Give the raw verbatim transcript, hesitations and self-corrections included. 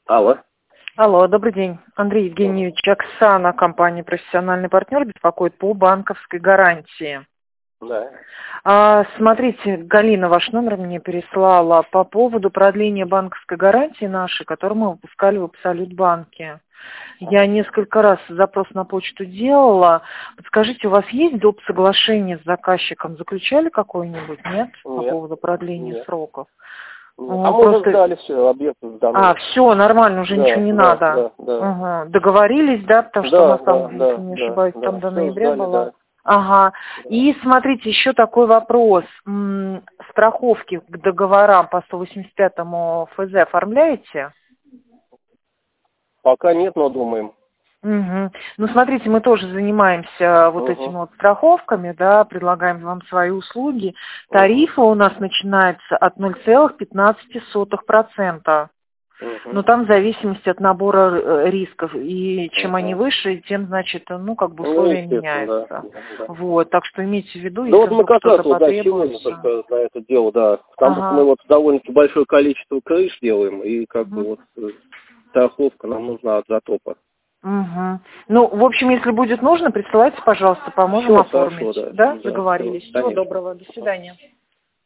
Алло. Алло, добрый день. Андрей Евгеньевич, Оксана, компания «Профессиональный партнер», беспокоит по банковской гарантии. Да. А, смотрите, Галина ваш номер мне переслала по поводу продления банковской гарантии нашей, которую мы выпускали в Абсолют-банке. Я несколько раз запрос на почту делала. Подскажите, у вас есть доп. Соглашение с заказчиком? Заключали какое-нибудь? Нет? По Нет. поводу продления Нет. сроков? Нет. О, А мы просто... уже сдали все, объект сданы. А, все, нормально, уже Да, ничего не да, надо. да, да. Ага. Договорились, да, потому что у Да, нас да, там, если да, не да, ошибаюсь, да. там до Все ноября сдали, было. да. Ага. Да. И смотрите, еще такой вопрос. М, страховки к договорам по сто восемьдесят пятому эф зэ оформляете? Пока нет, но думаем. Угу. Ну, смотрите, мы тоже занимаемся вот Угу. этими вот страховками, да, предлагаем вам свои услуги. Угу. Тарифы у нас начинаются от ноль целых пятнадцать сотых процента. Угу. Но там в зависимости от набора э, рисков. И чем они Угу. выше, тем, значит, ну, как бы Ну, условия естественно, да. меняются. Да, да. Вот, так что имейте в виду, Да если вот мы вдруг как раз что-то вот, да, сегодня потребуется. только на это дело, да. Потому что мы Ага. вот довольно-таки большое количество крыш делаем, и как бы Угу. вот э, страховка нам нужна от затопа. Угу. Ну, в общем, если будет нужно, присылайте, пожалуйста, поможем Все хорошо, оформить. да. Да, Да, все, договорились. Всего конечно. доброго. До свидания.